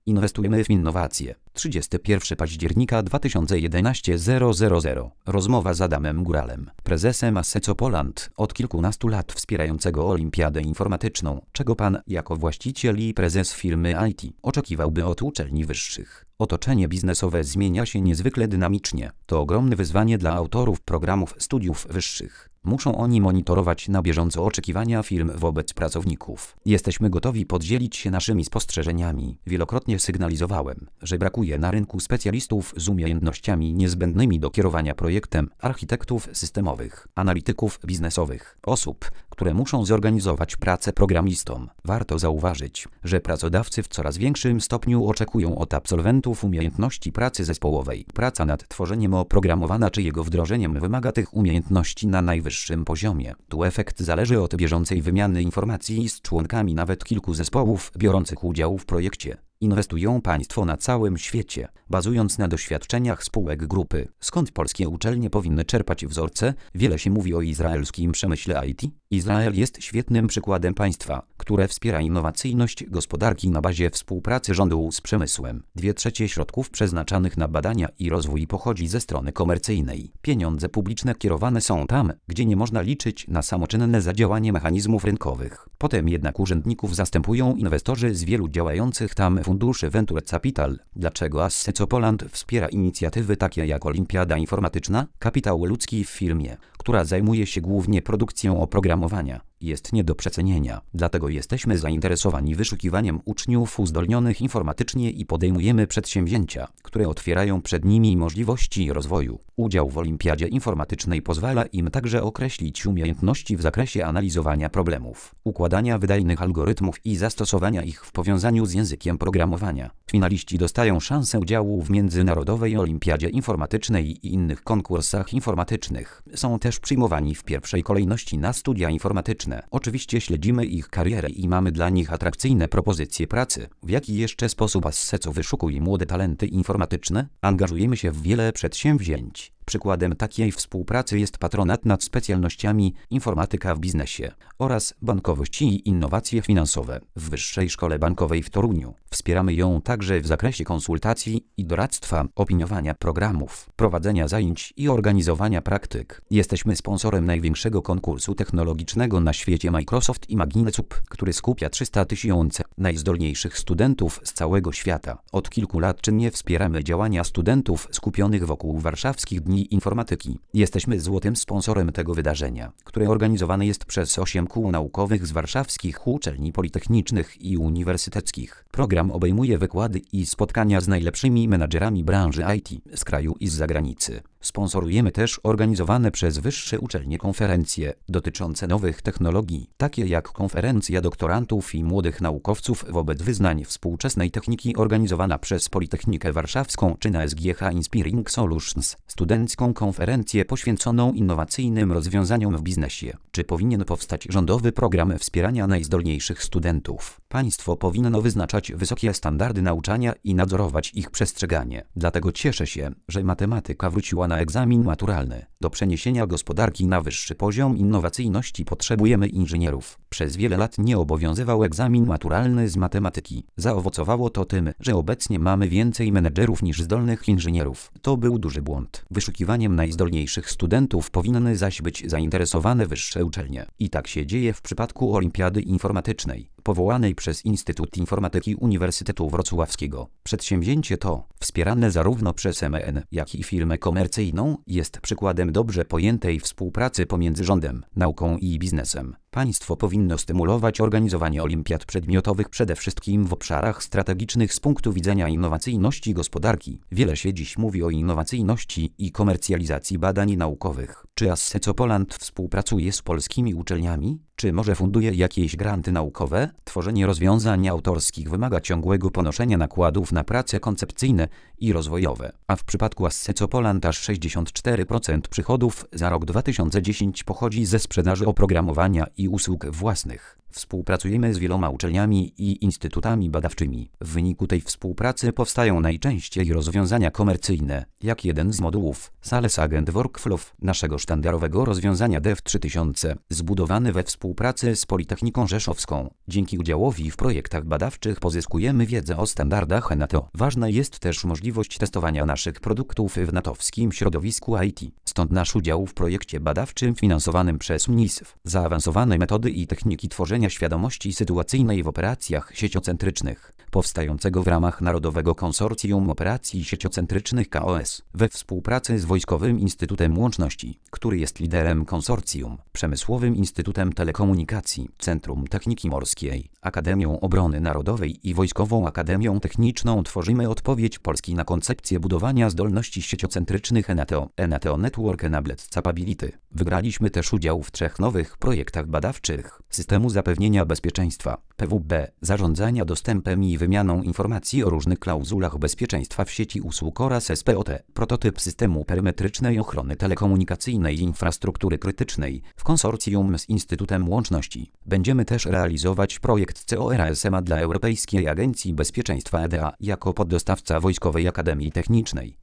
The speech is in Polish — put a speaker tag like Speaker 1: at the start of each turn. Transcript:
Speaker 1: Inwestujemy w innowacje. 31 października 2011 000. Rozmowa z Adamem Góralem, prezesem Asseco Poland, od kilkunastu lat wspierającego Olimpiadę Informatyczną, czego pan, jako właściciel i prezes firmy IT, oczekiwałby od uczelni wyższych. Otoczenie biznesowe zmienia się niezwykle dynamicznie. To ogromne wyzwanie dla autorów programów studiów wyższych. Muszą oni monitorować na bieżąco oczekiwania firm wobec pracowników. Jesteśmy gotowi podzielić się naszymi spostrzeżeniami. Wielokrotnie sygnalizowałem, że brakuje na rynku specjalistów z umiejętnościami niezbędnymi do kierowania projektem, architektów systemowych, analityków biznesowych, osób, które muszą zorganizować pracę programistom. Warto zauważyć, że pracodawcy w coraz większym stopniu oczekują od absolwentów umiejętności pracy zespołowej. Praca nad tworzeniem oprogramowania czy jego wdrożeniem wymaga tych umiejętności na najwyższym poziomie. Tu efekt zależy od bieżącej wymiany informacji z członkami nawet kilku zespołów biorących udział w projekcie. Inwestują państwo na całym świecie, bazując na doświadczeniach spółek grupy. Skąd polskie uczelnie powinny czerpać wzorce? Wiele się mówi o izraelskim przemyśle IT. Izrael jest świetnym przykładem państwa, które wspiera innowacyjność gospodarki na bazie współpracy rządu z przemysłem. 2/3 środków przeznaczanych na badania i rozwój pochodzi ze strony komercyjnej. Pieniądze publiczne kierowane są tam, gdzie nie można liczyć na samoczynne zadziałanie mechanizmów rynkowych. Potem jednak urzędników zastępują inwestorzy z wielu działających tam funduszy Venture Capital. Dlaczego Asseco Poland wspiera inicjatywy takie jak Olimpiada Informatyczna? Kapitał ludzki w firmie, która zajmuje się głównie produkcją oprogramowania, jest nie do przecenienia. Dlatego jesteśmy zainteresowani wyszukiwaniem uczniów uzdolnionych informatycznie i podejmujemy przedsięwzięcia, które otwierają przed nimi możliwości rozwoju. Udział w Olimpiadzie Informatycznej pozwala im także określić umiejętności w zakresie analizowania problemów, układania wydajnych algorytmów i zastosowania ich w powiązaniu z językiem programowania. Finaliści dostają szansę udziału w Międzynarodowej Olimpiadzie Informatycznej i innych konkursach informatycznych. Są też przyjmowani w pierwszej kolejności na studia informatyczne. Oczywiście śledzimy ich karierę i mamy dla nich atrakcyjne propozycje pracy. W jaki jeszcze sposób Asseco wyszukuje młode talenty informatyczne? Angażujemy się w wiele przedsięwzięć. Przykładem takiej współpracy jest patronat nad specjalnościami informatyka w biznesie oraz bankowość i innowacje finansowe w Wyższej Szkole Bankowej w Toruniu. Wspieramy ją także w zakresie konsultacji i doradztwa, opiniowania programów, prowadzenia zajęć i organizowania praktyk. Jesteśmy sponsorem największego konkursu technologicznego na świecie Microsoft Imaginesup, który skupia 300 000 najzdolniejszych studentów z całego świata. Od kilku lat czynnie wspieramy działania studentów skupionych wokół warszawskich dni informatyki. Jesteśmy złotym sponsorem tego wydarzenia, które organizowane jest przez 8 kół naukowych z warszawskich uczelni politechnicznych i uniwersyteckich. Program obejmuje wykłady i spotkania z najlepszymi menadżerami branży IT z kraju i z zagranicy. Sponsorujemy też organizowane przez wyższe uczelnie konferencje dotyczące nowych technologii, takie jak konferencja doktorantów i młodych naukowców wobec wyznań współczesnej techniki organizowana przez Politechnikę Warszawską czy na SGH Inspiring Solutions, studencką konferencję poświęconą innowacyjnym rozwiązaniom w biznesie. Czy powinien powstać rządowy program wspierania najzdolniejszych studentów? Państwo powinno wyznaczać wysokie standardy nauczania i nadzorować ich przestrzeganie. Dlatego cieszę się, że matematyka wróciła na egzamin maturalny. Do przeniesienia gospodarki na wyższy poziom innowacyjności potrzebujemy inżynierów. Przez wiele lat nie obowiązywał egzamin maturalny z matematyki. Zaowocowało to tym, że obecnie mamy więcej menedżerów niż zdolnych inżynierów. To był duży błąd. Wyszukiwaniem najzdolniejszych studentów powinny zaś być zainteresowane wyższe uczelnie. I tak się dzieje w przypadku Olimpiady Informatycznej, powołanej przez Instytut Informatyki Uniwersytetu Wrocławskiego. Przedsięwzięcie to, wspierane zarówno przez MEN, jak i firmę komercyjną, jest przykładem dobrze pojętej współpracy pomiędzy rządem, nauką i biznesem. Państwo powinno stymulować organizowanie olimpiad przedmiotowych przede wszystkim w obszarach strategicznych z punktu widzenia innowacyjności gospodarki. Wiele się dziś mówi o innowacyjności i komercjalizacji badań naukowych. Czy Asseco Poland współpracuje z polskimi uczelniami? Czy może funduje jakieś granty naukowe? Tworzenie rozwiązań autorskich wymaga ciągłego ponoszenia nakładów na prace koncepcyjne i rozwojowe, a w przypadku Asseco Poland aż 64% przychodów za rok 2010 pochodzi ze sprzedaży oprogramowania i usług własnych. Współpracujemy z wieloma uczelniami i instytutami badawczymi. W wyniku tej współpracy powstają najczęściej rozwiązania komercyjne, jak jeden z modułów Sales Agent Workflow naszego sztandarowego rozwiązania DEV 3000, zbudowany we współpracy z Politechniką Rzeszowską. Dzięki udziałowi w projektach badawczych pozyskujemy wiedzę o standardach NATO. Ważna jest też możliwość testowania naszych produktów w natowskim środowisku IT. Stąd nasz udział w projekcie badawczym finansowanym przez MNISW. Zaawansowane metody i techniki tworzenia świadomości sytuacyjnej w operacjach sieciocentrycznych, powstającego w ramach Narodowego Konsorcjum Operacji Sieciocentrycznych KOS, we współpracy z Wojskowym Instytutem Łączności, który jest liderem konsorcjum, Przemysłowym Instytutem Telekomunikacji, Centrum Techniki Morskiej, Akademią Obrony Narodowej i Wojskową Akademią Techniczną tworzymy odpowiedź Polski na koncepcję budowania zdolności sieciocentrycznych ENATO Network Enabled Capability. Wygraliśmy też udział w 3 nowych projektach badawczych: Systemu Zapewnienia Bezpieczeństwa, PWB, zarządzania dostępem i wymianą informacji o różnych klauzulach bezpieczeństwa w sieci usług oraz SPOT, prototyp systemu perymetrycznej ochrony telekomunikacyjnej i infrastruktury krytycznej, w konsorcjum z Instytutem Łączności. Będziemy też realizować projekt CORASMA dla Europejskiej Agencji Bezpieczeństwa EDA jako poddostawca Wojskowej Akademii Technicznej.